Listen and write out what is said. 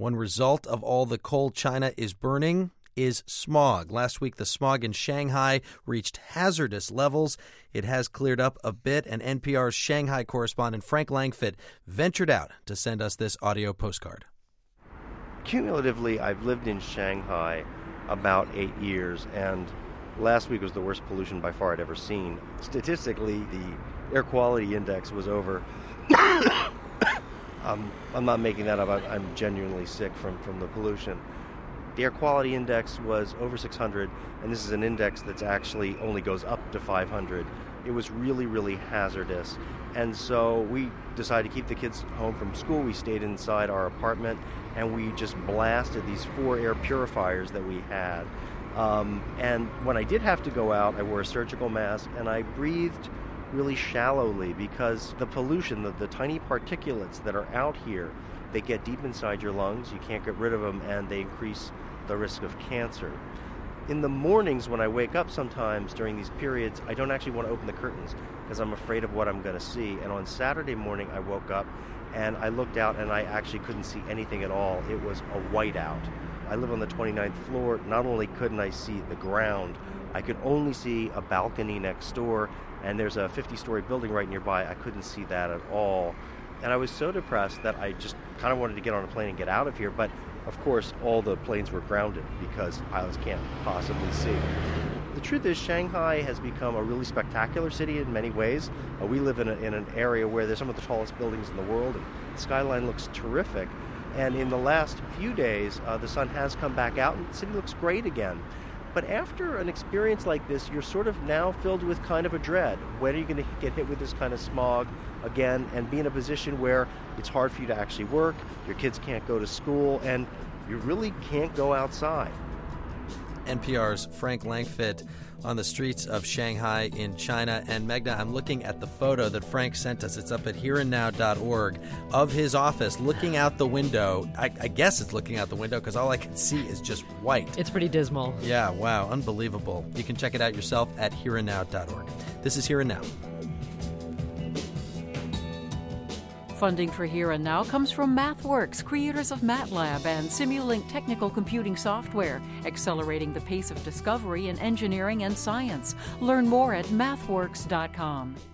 One result of all the coal China is burning is smog. Last week, the smog in Shanghai reached hazardous levels. It has cleared up a bit, and NPR's Shanghai correspondent Frank Langfitt ventured out to send us this audio postcard. Cumulatively, I've lived in Shanghai about 8 years, and last week was the worst pollution by far I'd ever seen. Statistically, the air quality index was over. I'm not making that up. I'm genuinely sick from the pollution. The air quality index was over 600, and this is an index that's actually only goes up to 500. It was really, really hazardous. And so we decided to keep the kids home from school. We stayed inside our apartment, and we just blasted these 4 air purifiers that we had. And when I did have to go out, I wore a surgical mask, and I breathed really shallowly because the pollution, the tiny particulates that are out here, they get deep inside your lungs. You can't get rid of them, and they increase the risk of cancer. In the mornings when I wake up sometimes during these periods, I don't actually want to open the curtains because I'm afraid of what I'm going to see. And on Saturday morning, I woke up and I looked out and I actually couldn't see anything at all. It was a whiteout. I live on the 29th floor. Not only couldn't I see the ground, I could only see a balcony next door, and there's a 50-story building right nearby. I couldn't see that at all. And I was so depressed that I just kind of wanted to get on a plane and get out of here. But, of course, all the planes were grounded because pilots can't possibly see. The truth is, Shanghai has become a really spectacular city in many ways. We live in an area where there's some of the tallest buildings in the world, and the skyline looks terrific. And in the last few days, the sun has come back out, and the city looks great again. But after an experience like this, you're sort of now filled with kind of a dread. When are you going to get hit with this kind of smog again and be in a position where it's hard for you to actually work, your kids can't go to school, and you really can't go outside? NPR's Frank Langfitt on the streets of Shanghai in China. And Meghna, I'm looking at the photo that Frank sent us. It's up at hereandnow.org of his office looking out the window. I guess it's looking out the window because all I can see is just white. It's pretty dismal. Yeah, wow, unbelievable. You can check it out yourself at hereandnow.org. This is Here and Now. Funding for Here and Now comes from MathWorks, creators of MATLAB and Simulink technical computing software, accelerating the pace of discovery in engineering and science. Learn more at mathworks.com.